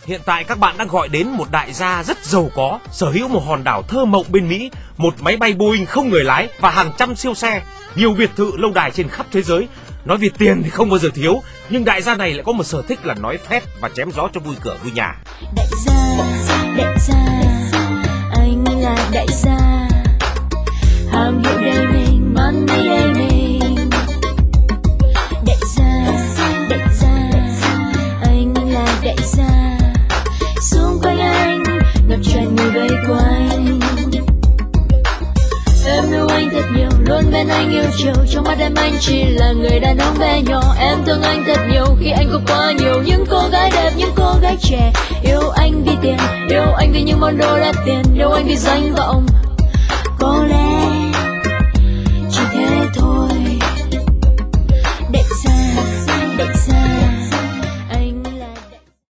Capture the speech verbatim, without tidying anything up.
Hiện tại các bạn đang gọi đến một đại gia rất giàu có, sở hữu một hòn đảo thơ mộng bên Mỹ, một máy bay Boeing không người lái và hàng trăm siêu xe, nhiều biệt thự lâu đài trên khắp thế giới. Nói về tiền thì không bao giờ thiếu, nhưng đại gia này lại có một sở thích là nói phét và chém gió cho vui cửa vui nhà. Đại gia, đại gia, anh là đại gia, hàng hiệu đầy mình, money đầy mình. Đại gia, đại gia, anh là đại gia, xung quanh anh ngập tràn người vây quanh. Em yêu anh thật nhiều, luôn bên anh yêu chiều, trong mắt em anh chỉ là người đàn ông bé nhỏ. Em thương anh thật nhiều khi anh có quá nhiều những cô gái đẹp, những cô gái trẻ. Yêu anh vì tiền, yêu anh vì những món đồ đắt tiền, yêu anh vì danh vọng. Có lẽ